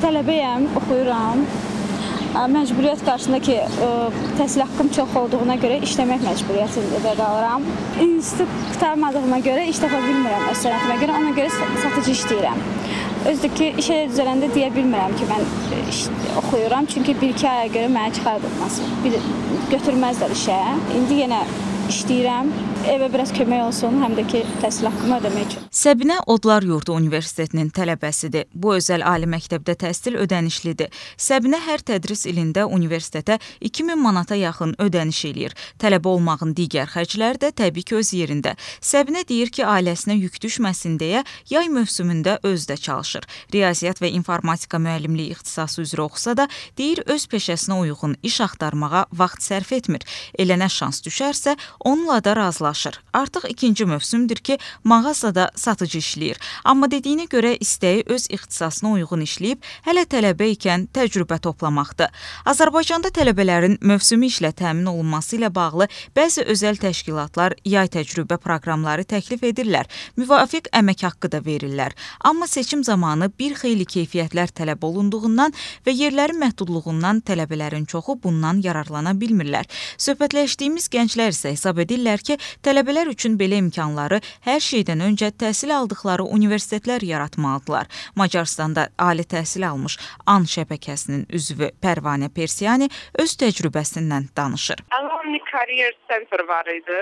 Tələbəyəm, oxuyuram. Məcburiyyət qarşısında ki, təhsil haqqım çox olduğuna görə işləmək məcburiyyətində qalıram. İnstitut qurtarmadığıma görə iş tapa bilmirəm öz sənətimə görə, ona görə satıcı işləyirəm. Özdə ki, işə düzələndə deyə bilmirəm ki, mən oxuyuram, çünki 1-2 aya görə mənə çıxardılmaz. Götürməzlər işə. İndi yenə işləyirəm. Evə biraz kömək olsun, həm də ki, təhsil haqqımı ödəmək üçün. Səbinə Odlar Yurdu Universitetinin tələbəsidir. Bu özəl ali məktəbdə təhsil ödənişlidir. Səbinə hər tədris ilində universitetə 2000 manata yaxın ödəniş eləyir. Tələbə olmağın digər xərcləri də təbii ki, öz yerində. Səbinə deyir ki, ailəsinə yük düşməsin deyə yay mövsümündə özdə çalışır. Riyaziyyat və informatika müəllimliyi ixtisası üzrə oxusa da, deyir öz peşəsinə uyğun iş axtarmağa vaxt sərf etmir. Elə nə şans düşərsə, onunla da razılaşır. Artıq ikinci mövsümdür ki, mağazada satıcı işləyir. Amma dediyinə görə istəyi öz ixtisasına uyğun işləyib, hələ tələbə ikən təcrübə toplamaqdır. Azərbaycanda tələbələrin mövsümi işlə təmin olunması ilə bağlı bəzi özəl təşkilatlar yay təcrübə proqramları təklif edirlər, müvafiq əmək haqqı da verirlər. Amma seçim zamanı bir xeyli keyfiyyətlər tələb olunduğundan və yerlərin məhdudluğundan tələbələrin çoxu bundan yararlana bilmirlər. Söhbətləşdiyimiz gənclər isə hesab edirlər ki, tələbələr üçün belə imkanları hər şeydən öncə təhsil aldıqları universitetlər yaratmalıdırlar. Macaristanda ali təhsil almış AN şəbəkəsinin üzvü Pərvanə Persiyani öz təcrübəsindən danışır. Alumni Career Center var idi.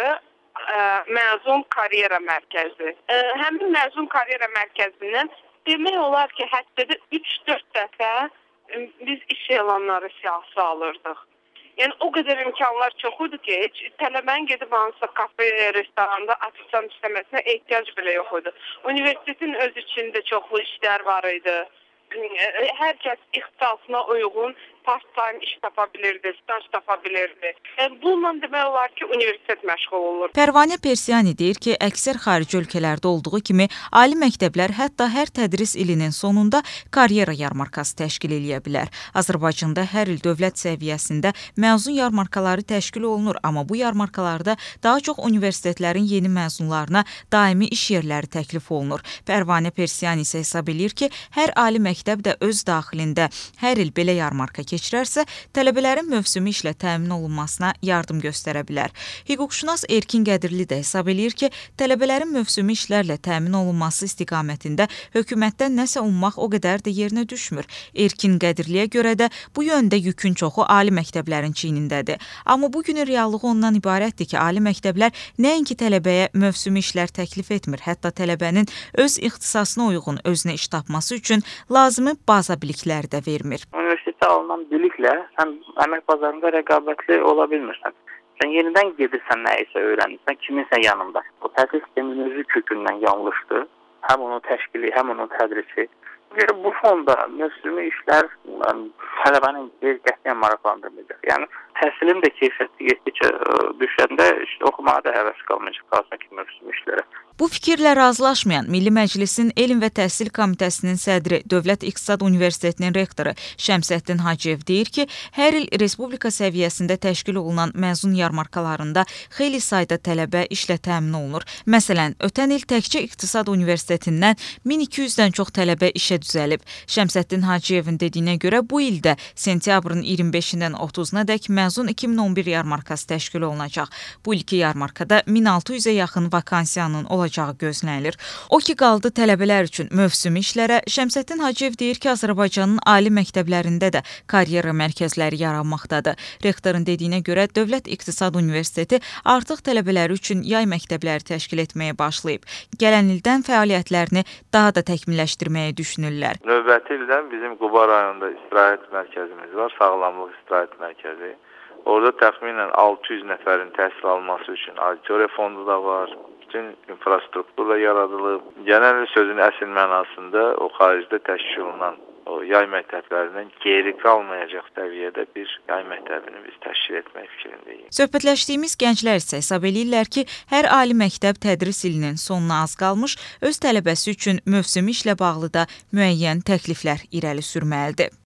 Məzun karyera mərkəzi. Həmin məzun karyera mərkəzindən demək olar ki, həftədə 3-4 dəfə biz iş elanları siyasi alırdıq. Yəni o qədər imkanlar çox idi ki, heç tələbənin gedib hansısa kafe, restoranda ofisiant işləməsinə ehtiyac belə yox idi. Universitetin öz içində çoxlu işlər var idi. Hər kəs ixtisasına uyğun part-time iş tapa bilirdi, staj tapa bilirdi. Bununla demək olar ki, universitet məşğul olur. Pərvanə Persiyani deyir ki, əksər xarici ölkələrdə olduğu kimi ali məktəblər hətta hər tədris ilinin sonunda karyera yarmarkası təşkil eləyə bilər. Azərbaycanda hər il dövlət səviyyəsində məzun yarmarkaları təşkil olunur, amma bu yarmarkalarda daha çox universitetlərin yeni məzunlarına daimi iş yerləri təklif olunur. Pərvanə Persiyani isə hesab edir ki, hər ali məktəb də öz daxilində hər il belə yarmarka keçirərsə, tələbələrin mövsümi işlə təmin olunmasına yardım göstərə bilər. Hüquqşünas Erkin Qədirli də hesab edir ki, tələbələrin mövsümi işlərlə təmin olunması istiqamətində hökumətdən nəsə ummaq o qədər də yerinə düşmür. Erkin Qədirliyə görə də bu yöndə yükün çoxu ali məktəblərin çiynindədir. Amma bugünün reallığı ondan ibarətdir ki, ali məktəblər nəinki tələbəyə mövsümi işlər təklif etmir, hətta tələbənin öz ixtisasına uyğun özünə iş tapması üçün lazımi baza bilikləri də vermir. Universitetə alınan biliklə sən əmək bazarında rəqabətli ola bilmirsən. Sən yenidən gedirsən, nəyisə öyrənirsən, kiminsə yanında. O təhsil sisteminin özü kökündən yanlışdır. Həm onun təşkili, həm onun tədrisi. Bu fonda mövsümi işlər tələbənin qətiyyən maraqlandırmayacaq. Yəni təhsilin də keyfiyyəti getdikcə düşəndə oxumağa da həvəs qalmayacaq, qalsın ki, mövsümi işlərə. Bu fikirlə razılaşmayan Milli Məclisin Elm və Təhsil Komitəsinin sədri, Dövlət İqtisad Universitetinin rektoru Şəmsəddin Hacıyev deyir ki, hər il respublika səviyyəsində təşkil olunan məzun yarmarkalarında xeyli sayda tələbə işlə təmin olunur. Məsələn, ötən il təkcə İqtisad Universitetindən 1200-dən çox tələbə işə düzəlib. Şəmsəddin Hacıyevin dediyinə görə bu ildə sentyabrın 25-dən 30-na dək məzun 2011 yarmarkası təşkil olunacaq. Bu ilki yarmarkada 1600-ə yaxın vakansiyanın olacağı gözlənilir. O ki qaldı tələbələr üçün mövsümi işlərə, Şəmsəddin Hacıyev deyir ki, Azərbaycanın ali məktəblərində də karyera mərkəzləri yaranmaqdadır. Rektorun dediyinə görə Dövlət İqtisad Universiteti artıq tələbələri üçün yay məktəbləri təşkil etməyə başlayıb. Gələn ildən fəaliyyətlərini daha da təkmilləşdirməyə düşünürlər. Növbəti ildən bizim Quba rayonunda istirahət mərkəzimiz var, sağlamlıq istirahət mərkəzi. Orada təxminən 600 nəfərin təhsil alması üçün auditoriya fondu da var. Bütün infrastruktur da yaradılıb. Genel sözün əsl mənasında o xaricdə təşkil olunan o yay məktəblərindən geri qalmayacaq səviyyədə bir yay məktəbini biz təşkil etmək fikrindəyik. Söhbətləşdiyimiz gənclər isə hesab edirlər ki, hər ali məktəb tədris ilinin sonuna az qalmış, öz tələbəsi üçün mövsümi işlə bağlı da müəyyən təkliflər irəli sürməlidir.